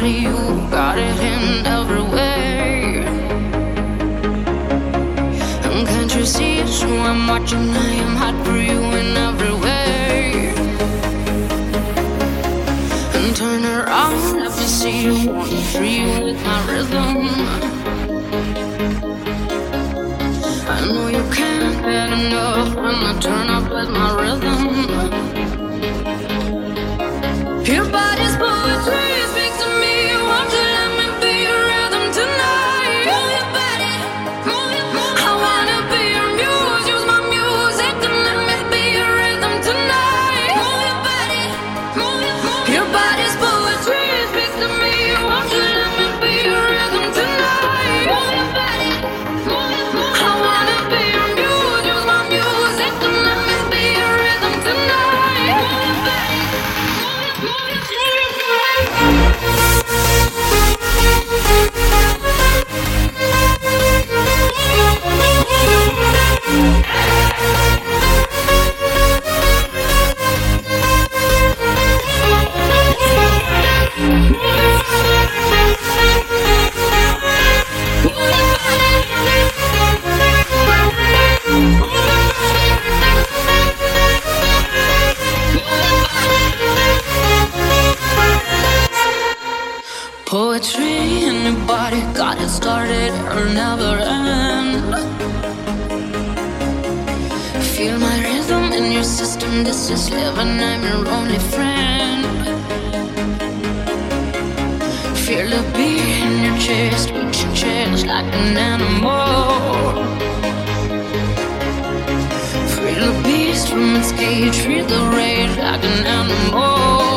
body, you got it in every way. And can't you see it's who I'm watching? I am hot for you in every way. And turn around, let me see you, want me free with my rhythm. I know you can't get enough when I turn up with my rhythm. Your body's poetry, speak to me. Won't you let me be your rhythm tonight? Move your body, I wanna be your muse. Use my music and let me be your rhythm tonight. Move your body, your body's poetry, speak to me. Won't you let me be your rhythm tonight? Move your body, I wanna be your muse. Use my music and let me be your rhythm tonight. Move your body. Poetry in your body, got it started, it'll never end. Feel my rhythm in your system, this is living, I'm your only friend. Feel the beat in your chest, beat your chest like an animal. Free the beast from its cage, feel the rage like an animal.